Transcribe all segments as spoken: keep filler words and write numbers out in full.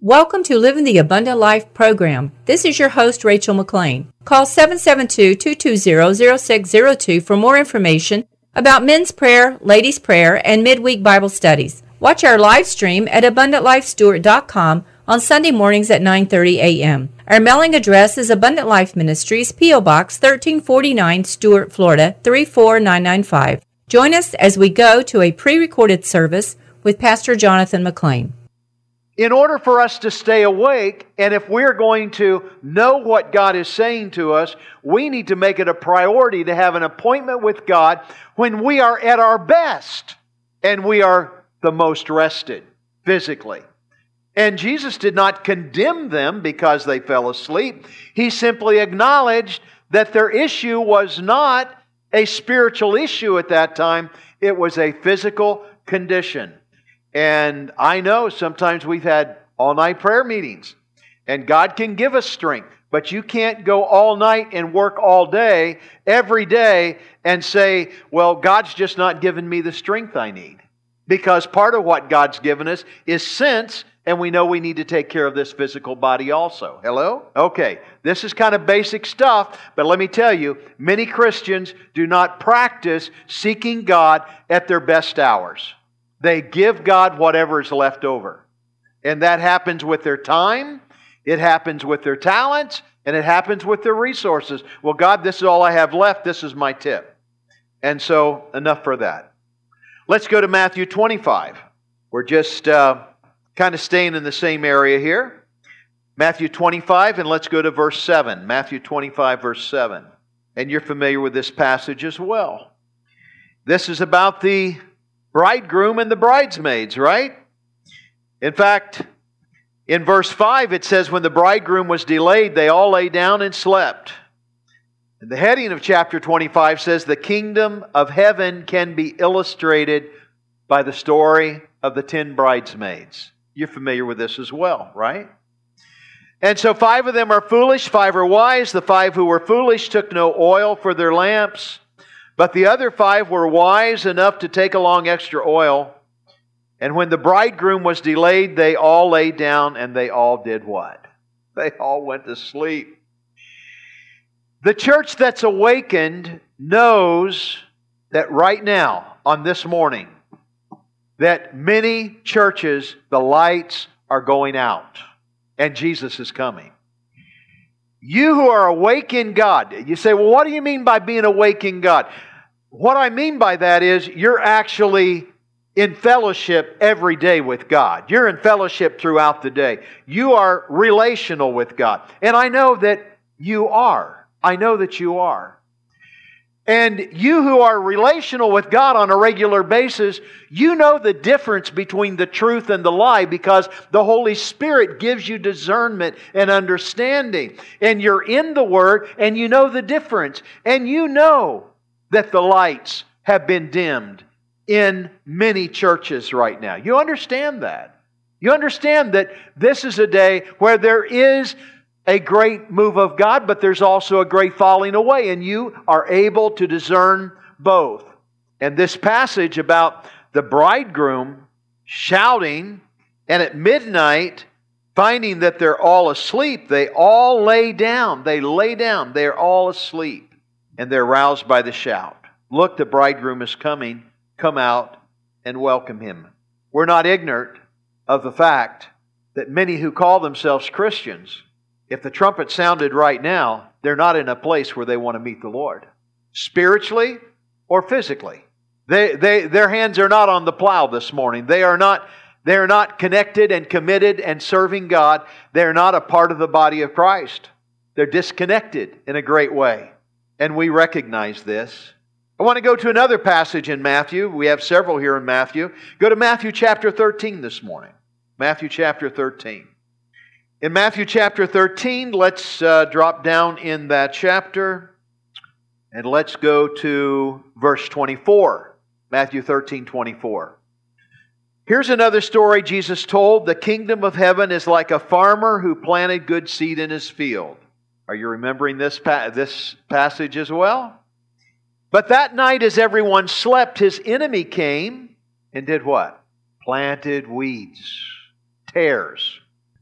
Welcome to Living the Abundant Life program. This is your host, Rachel McLean. Call seven seven two, two two zero, zero six zero two for more information about men's prayer, ladies' prayer, and midweek Bible studies. Watch our live stream at abundant life stewart dot com on Sunday mornings at nine thirty a.m. Our mailing address is Abundant Life Ministries, P O. Box thirteen forty-nine, Stuart, Florida, three four nine nine five. Join us as we go to a pre-recorded service with Pastor Jonathan McLean. In order for us to stay awake, and if we're going to know what God is saying to us, we need to make it a priority to have an appointment with God when we are at our best and we are the most rested physically. And Jesus did not condemn them because they fell asleep. He simply acknowledged that their issue was not a spiritual issue at that time. It was a physical condition. And I know sometimes we've had all-night prayer meetings, and God can give us strength, but you can't go all night and work all day, every day, and say, well, God's just not giving me the strength I need. Because part of what God's given us is sense, and we know we need to take care of this physical body also. Hello? Okay, this is kind of basic stuff, but let me tell you, many Christians do not practice seeking God at their best hours. They give God whatever is left over. And that happens with their time, it happens with their talents, and it happens with their resources. Well, God, this is all I have left. This is my tip. And so, enough for that. Let's go to Matthew twenty-five. We're just uh, kind of staying in the same area here. Matthew twenty-five, and let's go to verse seven. Matthew twenty-five, verse seven. And you're familiar with this passage as well. This is about the bridegroom and the bridesmaids, right? In fact, in verse five it says, when the bridegroom was delayed, they all lay down and slept. And the heading of chapter twenty-five says, the kingdom of heaven can be illustrated by the story of the ten bridesmaids. You're familiar with this as well, right? And so five of them are foolish, five are wise. The five who were foolish took no oil for their lamps. But the other five were wise enough to take along extra oil. And when the bridegroom was delayed, they all lay down and they all did what? They all went to sleep. The church that's awakened knows that right now, on this morning, that many churches, the lights are going out and Jesus is coming. You who are awake in God, you say, well, what do you mean by being awake in God? What I mean by that is you're actually in fellowship every day with God. You're in fellowship throughout the day. You are relational with God. And I know that you are. I know that you are. And you who are relational with God on a regular basis, you know the difference between the truth and the lie because the Holy Spirit gives you discernment and understanding. And you're in the Word and you know the difference. And you know that the lights have been dimmed in many churches right now. You understand that. You understand that this is a day where there is a great move of God, but there's also a great falling away, and you are able to discern both. And this passage about the bridegroom shouting, and at midnight, finding that they're all asleep, they all lay down. They lay down. They're all asleep, and they're roused by the shout. Look, the bridegroom is coming. Come out and welcome Him. We're not ignorant of the fact that many who call themselves Christians, if the trumpet sounded right now, they're not in a place where they want to meet the Lord. Spiritually or physically. They, they, their hands are not on the plow this morning. They are not, they are not connected and committed and serving God. They are not a part of the body of Christ. They're disconnected in a great way. And we recognize this. I want to go to another passage in Matthew. We have several here in Matthew. Go to Matthew chapter thirteen this morning. Matthew chapter thirteen. In Matthew chapter thirteen, let's uh, drop down in that chapter and let's go to verse twenty-four. Matthew thirteen, twenty-four. Here's another story Jesus told. The kingdom of heaven is like a farmer who planted good seed in his field. Are you remembering this, pa- this passage as well? But that night as everyone slept, his enemy came and did what? Planted weeds, tares.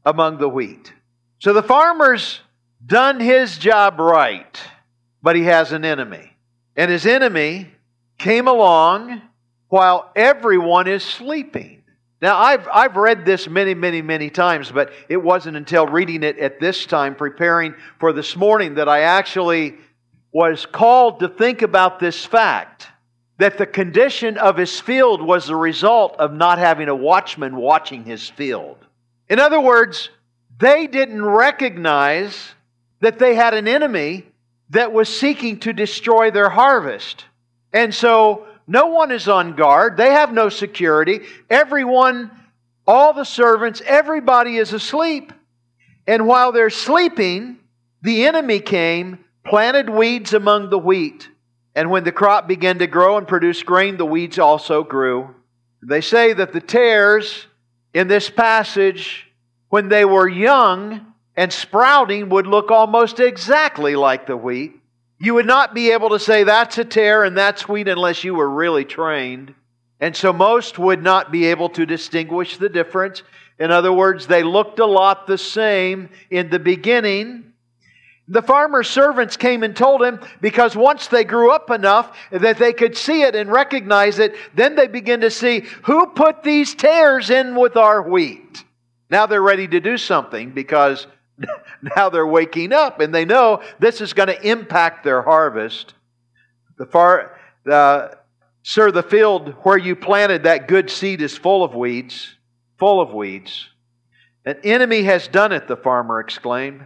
among the wheat. So the farmer's done his job right, but he has an enemy. And his enemy came along while everyone is sleeping. Now, I've, I've read this many, many, many times, but it wasn't until reading it at this time, preparing for this morning, that I actually was called to think about this fact, that the condition of his field was the result of not having a watchman watching his field. In other words, they didn't recognize that they had an enemy that was seeking to destroy their harvest. And so no one is on guard. They have no security. Everyone, all the servants, everybody is asleep. And while they're sleeping, the enemy came, planted weeds among the wheat. And when the crop began to grow and produce grain, the weeds also grew. They say that the tares in this passage, when they were young and sprouting, would look almost exactly like the wheat. You would not be able to say that's a tare and that's wheat unless you were really trained. And so most would not be able to distinguish the difference. In other words, they looked a lot the same in the beginning. The farmer's servants came and told him, because once they grew up enough that they could see it and recognize it, then they begin to see, who put these tares in with our wheat? Now they're ready to do something, because now they're waking up and they know this is going to impact their harvest. The far, uh, Sir, the field where you planted that good seed is full of weeds, full of weeds. An enemy has done it, the farmer exclaimed.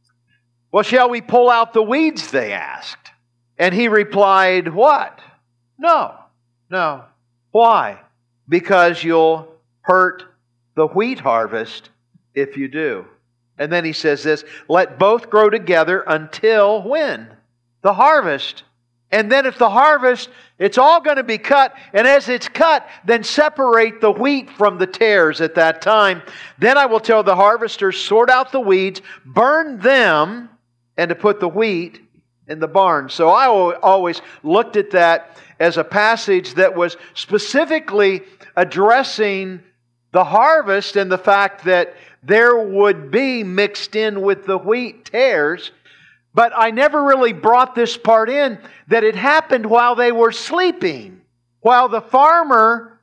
Well, shall we pull out the weeds, they asked. And he replied, what? No, no. Why? Because you'll hurt the wheat harvest if you do. And then he says this, let both grow together until when? The harvest. And then if the harvest, it's all going to be cut. And as it's cut, then separate the wheat from the tares at that time. Then I will tell the harvesters, sort out the weeds, burn them, and to put the wheat in the barn. So I always looked at that as a passage that was specifically addressing the harvest and the fact that there would be mixed in with the wheat tares. But I never really brought this part in, that it happened while they were sleeping, while the farmer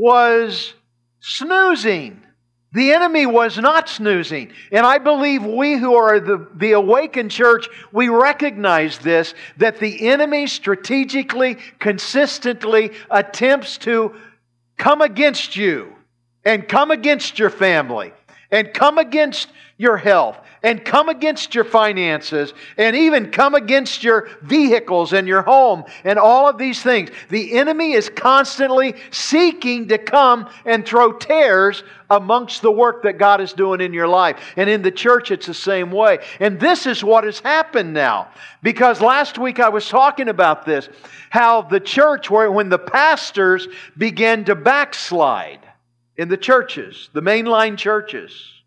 was snoozing. The enemy was not snoozing. And I believe we who are the, the awakened church, we recognize this, that the enemy strategically, consistently attempts to come against you and come against your family and come against your health and come against your finances and even come against your vehicles and your home and all of these things. The enemy is constantly seeking to come and throw tares amongst the work that God is doing in your life. And in the church, it's the same way. And this is what has happened now. Because last week I was talking about this, how the church, where when the pastors began to backslide in the churches, the mainline churches,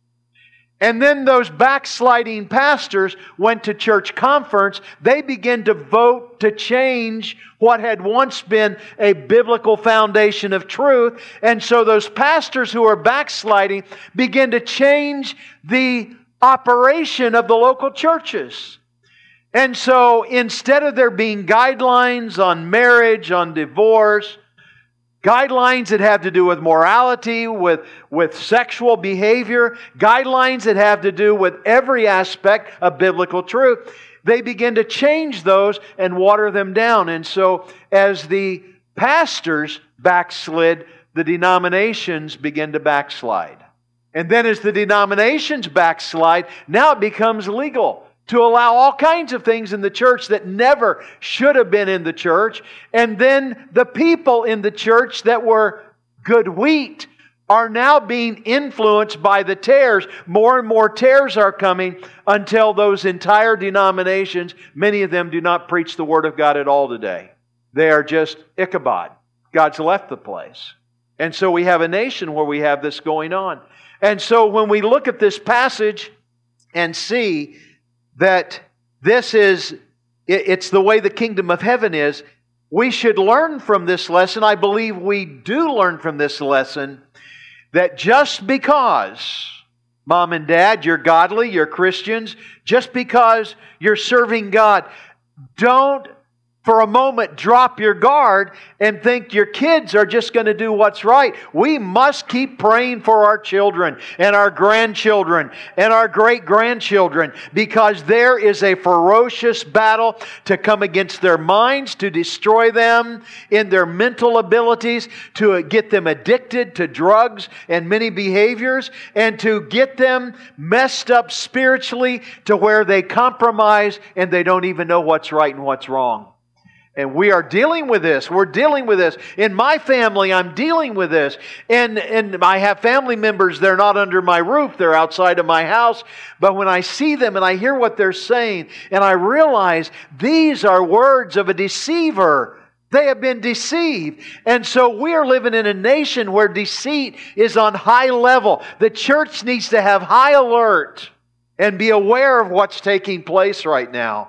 and then those backsliding pastors went to church conference. They began to vote to change what had once been a biblical foundation of truth. And so those pastors who are backsliding began to change the operation of the local churches. And so instead of there being guidelines on marriage, on divorce, guidelines that have to do with morality, with, with sexual behavior, guidelines that have to do with every aspect of biblical truth, they begin to change those and water them down. And so as the pastors backslid, the denominations begin to backslide. And then as the denominations backslide, now it becomes legal to allow all kinds of things in the church that never should have been in the church. And then the people in the church that were good wheat are now being influenced by the tares. More and more tares are coming until those entire denominations, many of them do not preach the Word of God at all today. They are just Ichabod. God's left the place. And so we have a nation where we have this going on. And so when we look at this passage and see that this is, it's the way the kingdom of heaven is, we should learn from this lesson. I believe we do learn from this lesson that just because Mom and Dad, you're godly, you're Christians. Just because you're serving God, don't for a moment drop your guard and think your kids are just going to do what's right. We must keep praying for our children and our grandchildren and our great-grandchildren, because there is a ferocious battle to come against their minds, to destroy them in their mental abilities, to get them addicted to drugs and many behaviors, and to get them messed up spiritually to where they compromise and they don't even know what's right and what's wrong. And we are dealing with this. We're dealing with this. In my family, I'm dealing with this. And, and I have family members, they're not under my roof, they're outside of my house. But when I see them and I hear what they're saying, and I realize these are words of a deceiver. They have been deceived. And so we are living in a nation where deceit is on high level. The church needs to have high alert and be aware of what's taking place right now.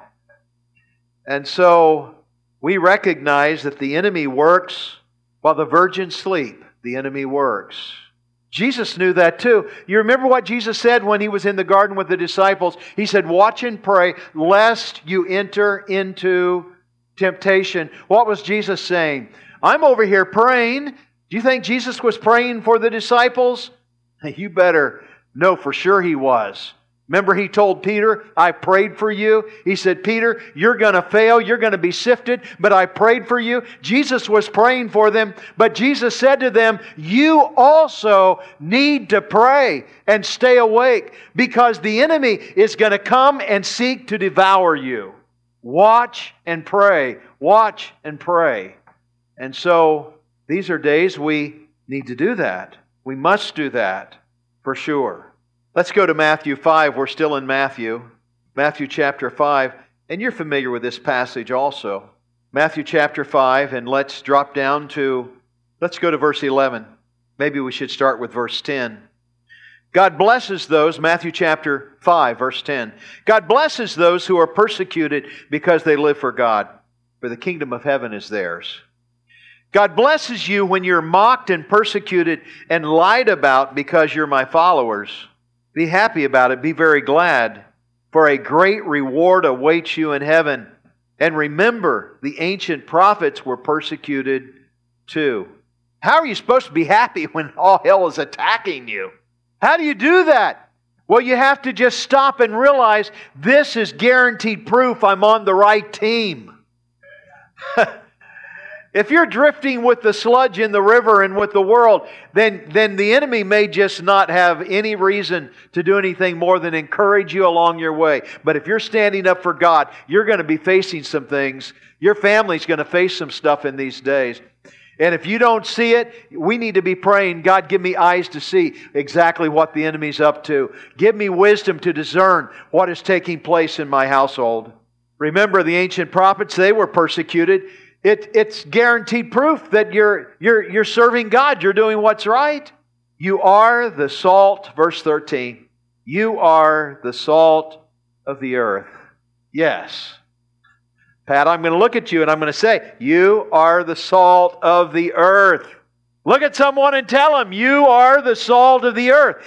And so we recognize that the enemy works while the virgins sleep. The enemy works. Jesus knew that too. You remember what Jesus said when He was in the garden with the disciples? He said, watch and pray lest you enter into temptation. What was Jesus saying? I'm over here praying. Do you think Jesus was praying for the disciples? You better know for sure He was. Remember He told Peter, I prayed for you. He said, Peter, you're going to fail. You're going to be sifted, but I prayed for you. Jesus was praying for them, but Jesus said to them, you also need to pray and stay awake, because the enemy is going to come and seek to devour you. Watch and pray. Watch and pray. And so these are days we need to do that. We must do that for sure. Let's go to Matthew five. We're still in Matthew. Matthew chapter five. And you're familiar with this passage also. Matthew chapter five, and let's drop down to, let's go to verse eleven. Maybe we should start with verse ten. God blesses those, Matthew chapter five, verse ten. God blesses those who are persecuted because they live for God, for the kingdom of heaven is theirs. God blesses you when you're mocked and persecuted and lied about because you're my followers. Be happy about it. Be very glad, for a great reward awaits you in heaven. And remember, the ancient prophets were persecuted too. How are you supposed to be happy when all hell is attacking you? How do you do that? Well, you have to just stop and realize this is guaranteed proof I'm on the right team. If you're drifting with the sludge in the river and with the world, then, then the enemy may just not have any reason to do anything more than encourage you along your way. But if you're standing up for God, you're going to be facing some things. Your family's going to face some stuff in these days. And if you don't see it, we need to be praying, God, give me eyes to see exactly what the enemy's up to. Give me wisdom to discern what is taking place in my household. Remember the ancient prophets, they were persecuted. It, it's guaranteed proof that you're, you're, you're serving God. You're doing what's right. You are the salt, verse thirteen. You are the salt of the earth. Yes. Pat, I'm going to look at you and I'm going to say, you are the salt of the earth. Look at someone and tell them, you are the salt of the earth.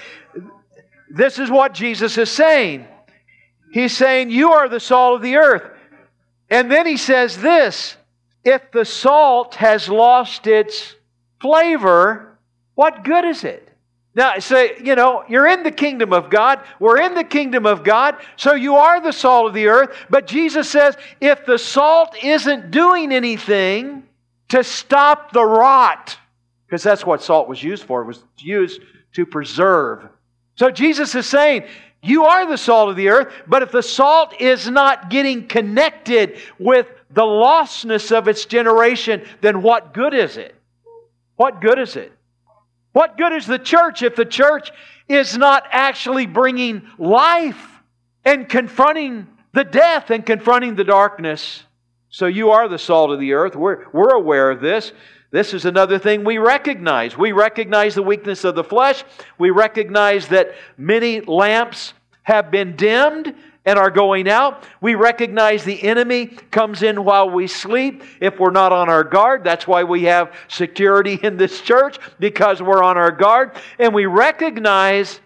This is what Jesus is saying. He's saying, you are the salt of the earth. And then He says this, if the salt has lost its flavor, what good is it? Now, say, you know, you're in the kingdom of God. We're in the kingdom of God, so you are the salt of the earth. But Jesus says, if the salt isn't doing anything to stop the rot, because that's what salt was used for, it was used to preserve. So Jesus is saying, you are the salt of the earth, but if the salt is not getting connected with the lostness of its generation, then what good is it? What good is it? What good is the church if the church is not actually bringing life and confronting the death and confronting the darkness? So you are the salt of the earth. We're, we're aware of this. This is another thing we recognize. We recognize the weakness of the flesh. We recognize that many lamps have been dimmed and are going out. We recognize the enemy comes in while we sleep if we're not on our guard. That's why we have security in this church, because we're on our guard. And we recognize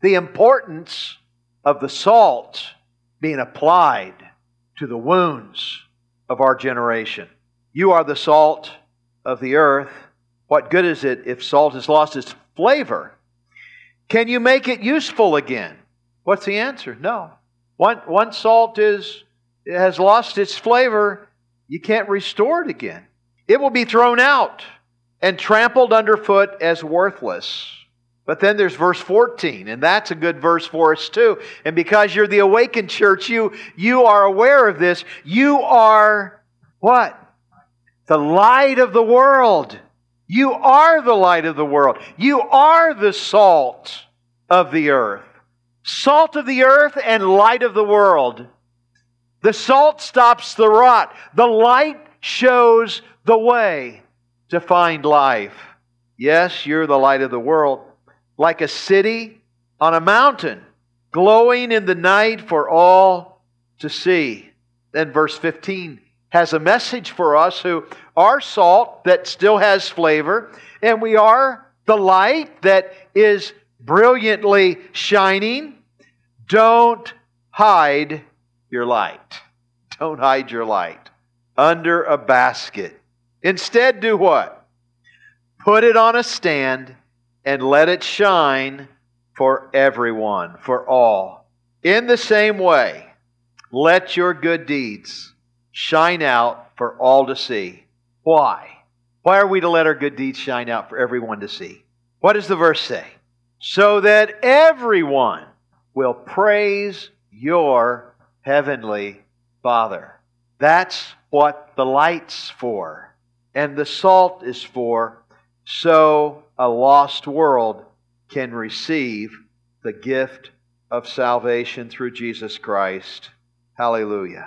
the importance of the salt being applied to the wounds of our generation. You are the salt of the earth. What good is it if salt has lost its flavor? Can you make it useful again? What's the answer? No. Once, once salt is, has lost its flavor, you can't restore it again. It will be thrown out and trampled underfoot as worthless. But then there's verse fourteen, and that's a good verse for us too. And because you're the Awakened Church, you, you are aware of this. You are what? The light of the world. You are the light of the world. You are the salt of the earth. Salt of the earth and light of the world. The salt stops the rot. The light shows the way to find life. Yes, you're the light of the world. Like a city on a mountain, glowing in the night for all to see. Then verse fifteen has a message for us who are salt that still has flavor, and we are the light that is brilliantly shining. Don't hide your light. Don't hide your light under a basket. Instead, do what? Put it on a stand and let it shine for everyone, for all. In the same way, let your good deeds shine out for all to see. Why? Why are we to let our good deeds shine out for everyone to see? What does the verse say? So that everyone will praise your heavenly Father. That's what the light's for, and the salt is for, so a lost world can receive the gift of salvation through Jesus Christ. Hallelujah.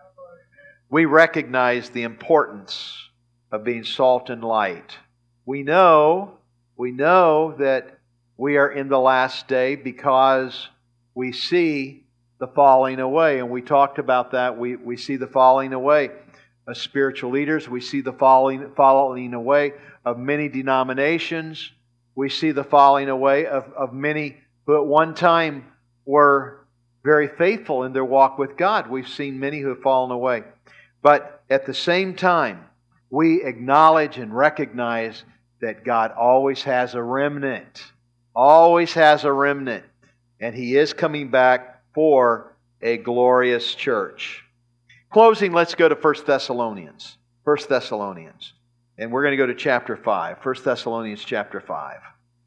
We recognize the importance of being salt and light. We know, we know that we are in the last day because we see the falling away. And we talked about that. We, we see the falling away of spiritual leaders. We see the falling, falling away of many denominations. We see the falling away of, of many who at one time were very faithful in their walk with God. We've seen many who have fallen away. But at the same time, we acknowledge and recognize that God always has a remnant. Always has a remnant. And He is coming back for a glorious church. Closing, let's go to First Thessalonians. First Thessalonians. And we're going to go to chapter five. First Thessalonians chapter five.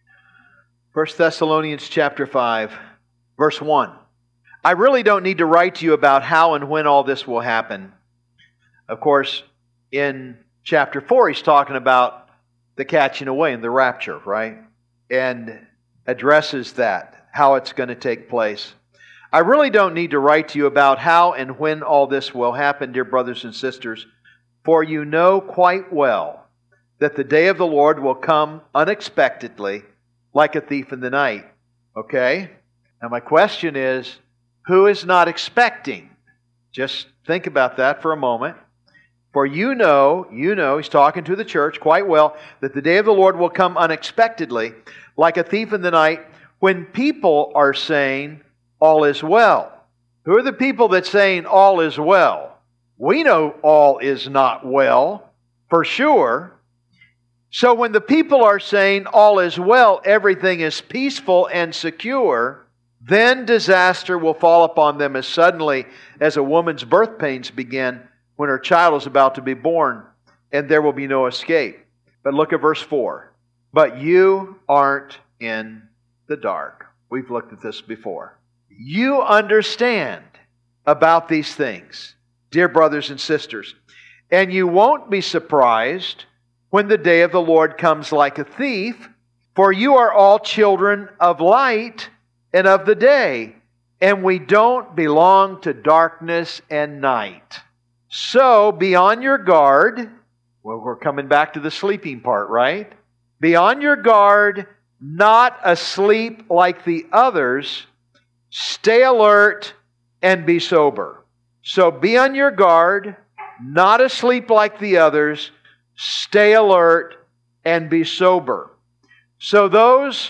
First Thessalonians chapter five, verse one. I really don't need to write to you about how and when all this will happen. Of course, in chapter four, he's talking about the catching away and the rapture, right? And addresses that, how it's going to take place. I really don't need to write to you about how and when all this will happen, dear brothers and sisters, for you know quite well that the day of the Lord will come unexpectedly, like a thief in the night. Okay? Now my question is, who is not expecting? Just think about that for a moment. For you know, you know, he's talking to the church quite well, that the day of the Lord will come unexpectedly, like a thief in the night, when people are saying, all is well. Who are the people that saying all is well? We know all is not well, for sure. So when the people are saying all is well, everything is peaceful and secure, then disaster will fall upon them as suddenly as a woman's birth pains begin when her child is about to be born, and there will be no escape. But look at verse four. But you aren't in the dark. We've looked at this before. You understand about these things, dear brothers and sisters, and you won't be surprised when the day of the Lord comes like a thief, for you are all children of light and of the day, and we don't belong to darkness and night. So be on your guard. Well, we're coming back to the sleeping part, right? Be on your guard, not asleep like the others. Stay alert and be sober. So be on your guard, not asleep like the others. Stay alert and be sober. So those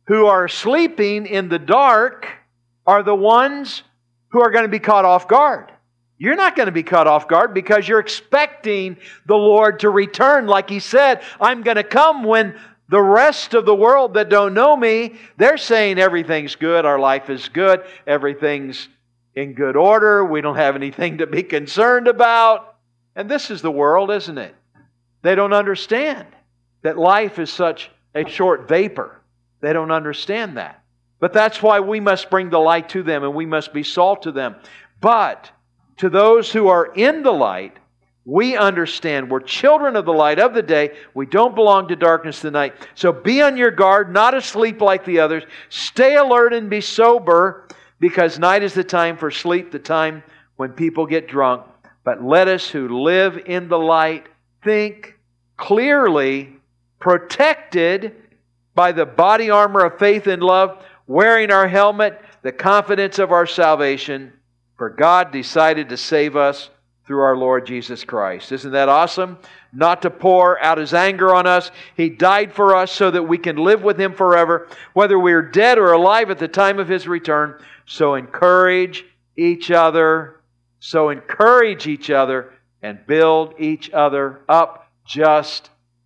who are sleeping in the dark are the ones who are going to be caught off guard. You're not going to be caught off guard because you're expecting the Lord to return. Like He said, I'm going to come when the rest of the world that don't know Me, they're saying everything's good, our life is good, everything's in good order, we don't have anything to be concerned about. And this is the world, isn't it? They don't understand that life is such a short vapor. They don't understand that. But that's why we must bring the light to them and we must be salt to them. But to those who are in the light, we understand we're children of the light of the day. We don't belong to darkness of the night. So be on your guard, not asleep like the others. Stay alert and be sober, because night is the time for sleep, the time when people get drunk. But let us who live in the light think clearly, protected by the body armor of faith and love, wearing our helmet, the confidence of our salvation. For God decided to save us through our Lord Jesus Christ. Isn't that awesome? Not to pour out His anger on us. He died for us so that we can live with Him forever, whether we are dead or alive at the time of His return. So encourage each other. So encourage each other and build each other up just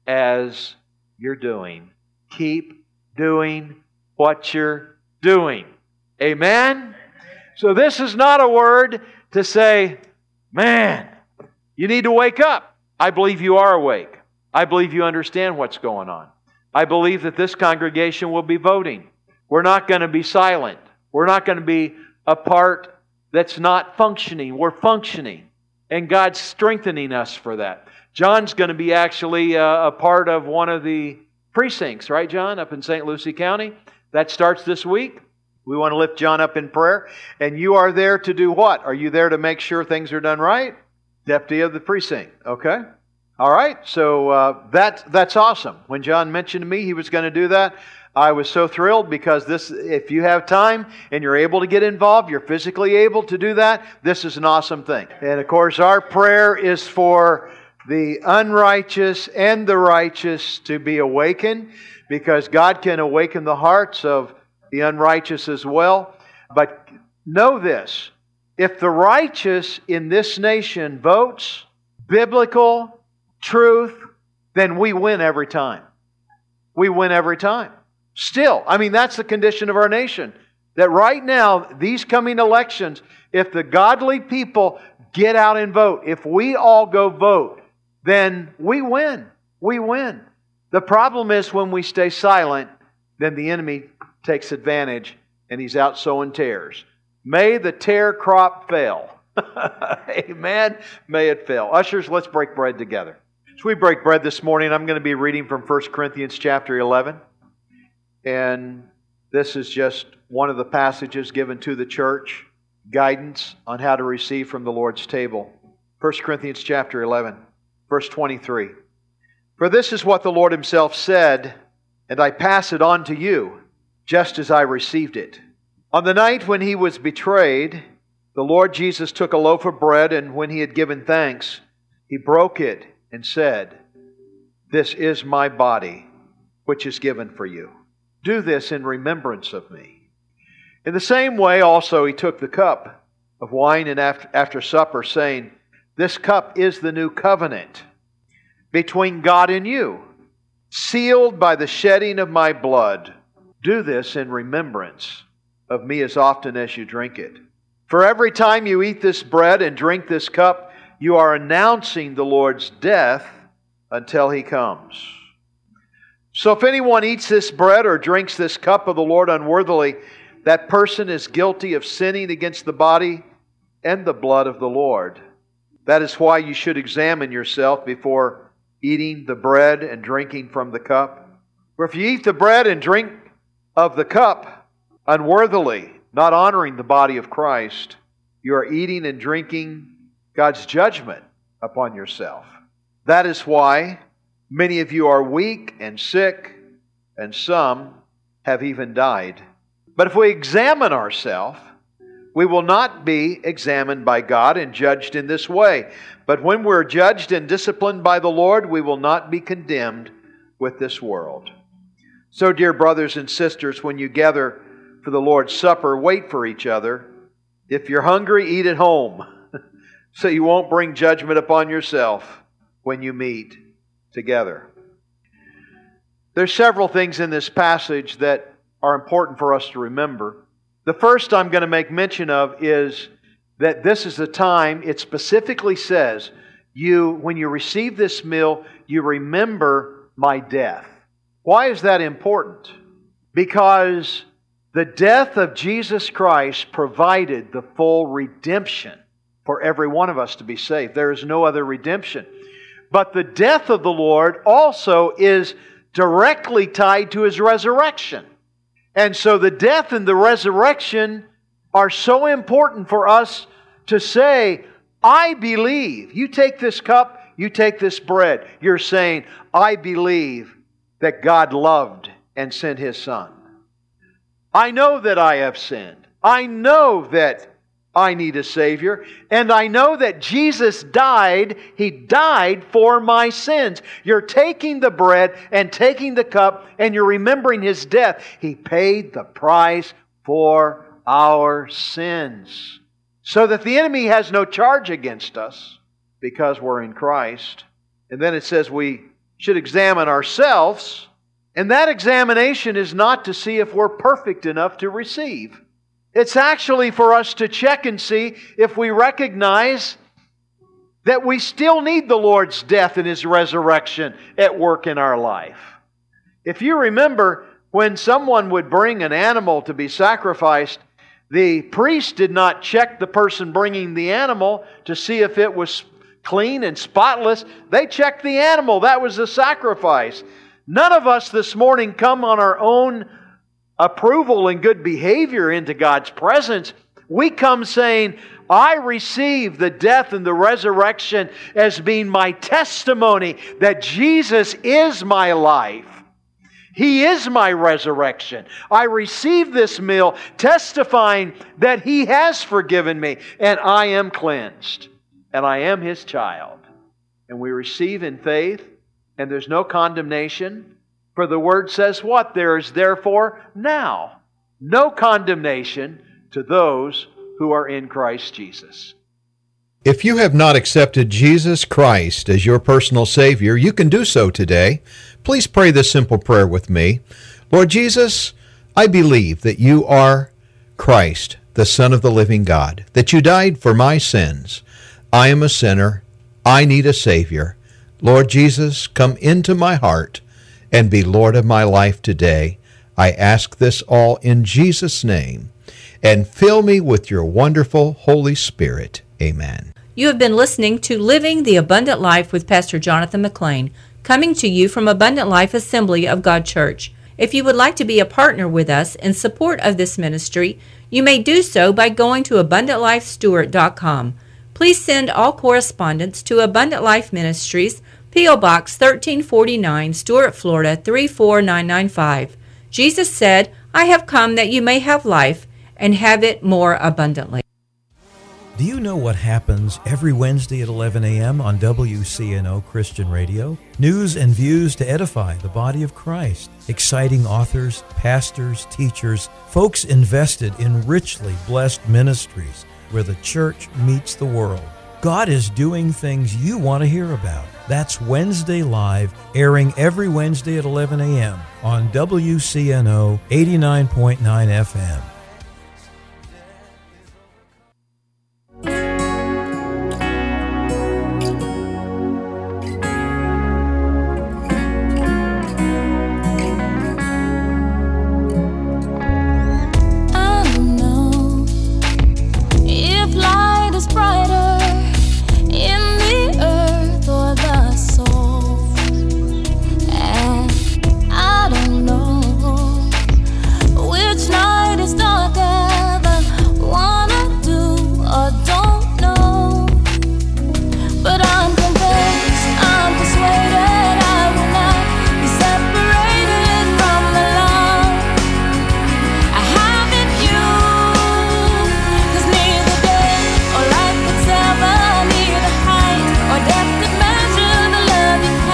as you're doing. Keep doing what you're doing. Amen? So this is not a word to say, man, you need to wake up. I believe you are awake. I believe you understand what's going on. I believe that this congregation will be voting. We're not going to be silent. We're not going to be a part that's not functioning. We're functioning. And God's strengthening us for that. John's going to be actually a, a part of one of the precincts, right, John, up in Saint Lucie County? That starts this week. We want to lift John up in prayer. And you are there to do what? Are you there to make sure things are done right? Deputy of the precinct. Okay. All right. So uh, that, that's awesome. When John mentioned to me he was going to do that, I was so thrilled, because this, if you have time and you're able to get involved, you're physically able to do that, this is an awesome thing. And of course, our prayer is for the unrighteous and the righteous to be awakened, because God can awaken the hearts of the unrighteous as well. But know this, if the righteous in this nation votes biblical truth, then we win every time. We win every time. Still, I mean, that's the condition of our nation. That right now, these coming elections, if the godly people get out and vote, if we all go vote, then we win. We win. The problem is when we stay silent, then the enemy takes advantage and he's out sowing tares. May the tare crop fail. Amen. May it fail. Ushers, let's break bread together. As we break bread this morning, I'm going to be reading from First Corinthians chapter eleven. And this is just one of the passages given to the church, guidance on how to receive from the Lord's table. First Corinthians chapter eleven, verse twenty-three. For this is what the Lord Himself said, and I pass it on to you, just as I received it. On the night when He was betrayed, the Lord Jesus took a loaf of bread, and when He had given thanks, He broke it and said, "This is my body, which is given for you. Do this in remembrance of me." In the same way also He took the cup of wine and after, after supper, saying, "This cup is the new covenant between God and you, sealed by the shedding of my blood. Do this in remembrance of me as often as you drink it. For every time you eat this bread and drink this cup, you are announcing the Lord's death until He comes. So if anyone eats this bread or drinks this cup of the Lord unworthily, that person is guilty of sinning against the body and the blood of the Lord. That is why you should examine yourself before eating the bread and drinking from the cup. For if you eat the bread and drink of the cup unworthily, not honoring the body of Christ, you are eating and drinking God's judgment upon yourself. That is why many of you are weak and sick, and some have even died. But if we examine ourselves, we will not be examined by God and judged in this way. But when we're judged and disciplined by the Lord, we will not be condemned with this world. So, dear brothers and sisters, when you gather for the Lord's Supper, wait for each other. If you're hungry, eat at home, so you won't bring judgment upon yourself when you meet together. There's several things in this passage that are important for us to remember. The first I'm going to make mention of is that this is the time, it specifically says, you, when you receive this meal, you remember my death. Why is that important? Because the death of Jesus Christ provided the full redemption for every one of us to be saved. There is no other redemption. But the death of the Lord also is directly tied to His resurrection. And so the death and the resurrection are so important for us to say, I believe. You take this cup, you take this bread. You're saying, I believe that God loved and sent His Son. I know that I have sinned. I know that I need a Savior. And I know that Jesus died. He died for my sins. You're taking the bread and taking the cup and you're remembering His death. He paid the price for our sins, so that the enemy has no charge against us because we're in Christ. And then it says we should examine ourselves. And that examination is not to see if we're perfect enough to receive. It's actually for us to check and see if we recognize that we still need the Lord's death and His resurrection at work in our life. If you remember, when someone would bring an animal to be sacrificed, the priest did not check the person bringing the animal to see if it was clean and spotless. They checked the animal. That was the sacrifice. None of us this morning come on our own approval and good behavior into God's presence. We come saying, I receive the death and the resurrection as being my testimony that Jesus is my life. He is my resurrection. I receive this meal testifying that He has forgiven me and I am cleansed and I am His child. And we receive in faith, and there's no condemnation. For the Word says what? There is therefore now no condemnation to those who are in Christ Jesus. If you have not accepted Jesus Christ as your personal Savior, you can do so today. Please pray this simple prayer with me. Lord Jesus, I believe that you are Christ, the Son of the living God, that you died for my sins. I am a sinner. I need a Savior. Lord Jesus, come into my heart and be Lord of my life today. I ask this all in Jesus' name, and fill me with your wonderful Holy Spirit. Amen. You have been listening to Living the Abundant Life with Pastor Jonathan McLean, coming to you from Abundant Life Assembly of God Church. If you would like to be a partner with us in support of this ministry, you may do so by going to abundant life stewart dot com. Please send all correspondence to Abundant Life Ministries, P O Box thirteen forty-nine, Stuart, Florida three four nine nine five. Jesus said, I have come that you may have life and have it more abundantly. Do you know what happens every Wednesday at eleven a.m. on W C N O Christian Radio? News and views to edify the body of Christ. Exciting authors, pastors, teachers, folks invested in richly blessed ministries where the church meets the world. God is doing things you want to hear about. That's Wednesday Live, airing every Wednesday at eleven a.m. on W C N O eighty-nine point nine F M.